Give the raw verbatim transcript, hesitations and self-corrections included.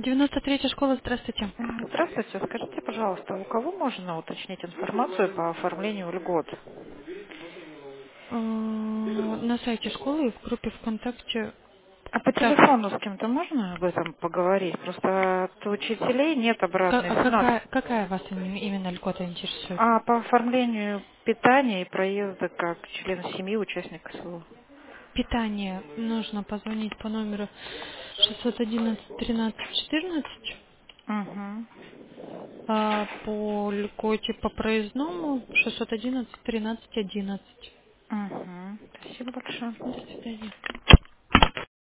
девяносто третья школа, здравствуйте. М, Здравствуйте. Скажите, пожалуйста, у кого можно уточнить информацию по оформлению льгот? Э, На сайте школы и в группе ВКонтакте. А по Так, телефону с кем-то можно об этом поговорить? Просто от учителей нет ка- обратной а связи. Ну, а какая, какая вас им- именно льгота интересует? а по оформлению питания и проезда как члена семьи, участника СВО? Питание нужно позвонить по номеру шестьсот одиннадцать тринадцать четырнадцать, Угу. а по льготе по проездному шестьсот одиннадцать тринадцать одиннадцать. Угу. Спасибо большое. До свидания.